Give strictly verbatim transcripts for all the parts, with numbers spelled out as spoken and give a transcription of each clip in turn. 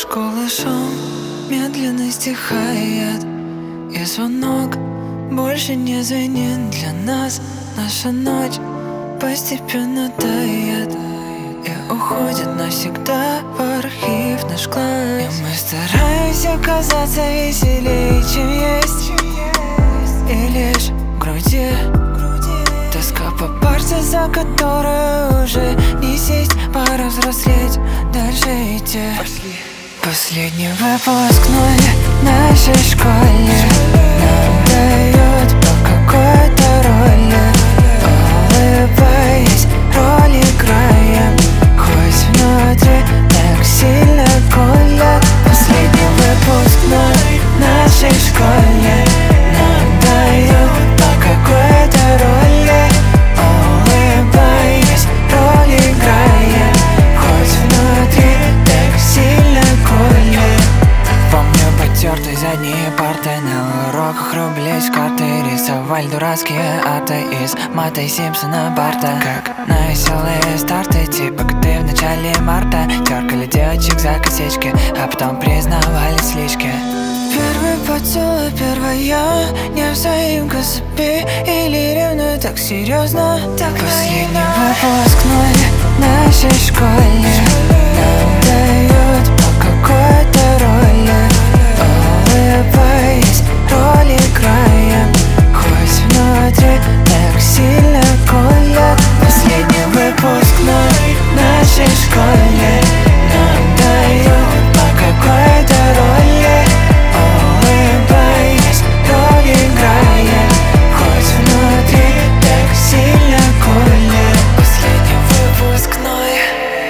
школы шум медленно стихает, и звонок больше не звенит для нас. Наша ночь постепенно тает и уходит навсегда в архив наш класс. И мы стараемся казаться веселее, чем есть, и лишь в груди тоска по парте, за которой уже не сесть. Пора взрослеть, дальше идти. Последний выпускной в нашей школе нам дают по какой-то роли. Улыбаясь, роль играем, хоть внутри так сильно колет. Последний выпускной в нашей школе нам дают по какой-то роли. Улыбаясь, роль играем, хоть внутри так сильно колет. Помню потертые задние парты, на уроках рублей с карты рисовали дурацкие арты из Мата и Симпсона Барта. Как на веселые старты, типа коты в начале марта. Теркали девочек за косички, а потом признавали слишки. Первый поцелуй, первая невзаимка зацепи, или ревную так серьезно, так последний выпускной в нашей школе нам дают по какой-то роли. Улыбаясь, роль играем, хоть внутри так сильно колет. Последний выпускной в нашей школе нам дают по какой-то роли. Улыбаясь, роль играем, хоть внутри так сильно колет. Последний выпускной.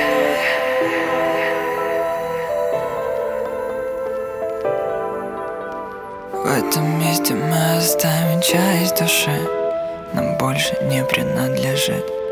В этом месте мы оставим часть души, нам больше не принадлежит.